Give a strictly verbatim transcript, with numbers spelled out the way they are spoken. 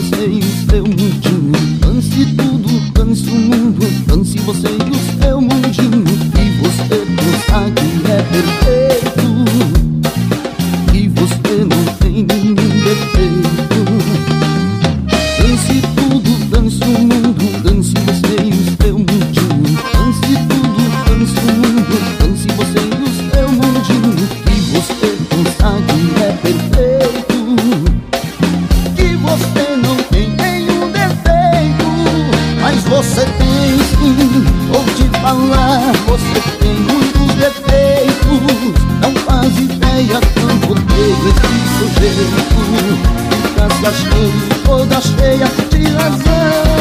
você e o seu mundinho. Dance tudo, dance o mundo, dance você e o seu mundinho. E você pensa que é perfeito, e você não tem nenhum defeito. Dance tudo, dance o mundo, dance você e o seu mundinho. Dance tudo, dance o mundo, dance você e o seu mundinho. E você pensa que é perfeito, que você não tem nenhum defeito. Mas você tem sim, vou te falar, você tem muitos defeitos. Não faz ideia como odeio esse sujeito. Fica se achando toda cheia de razão.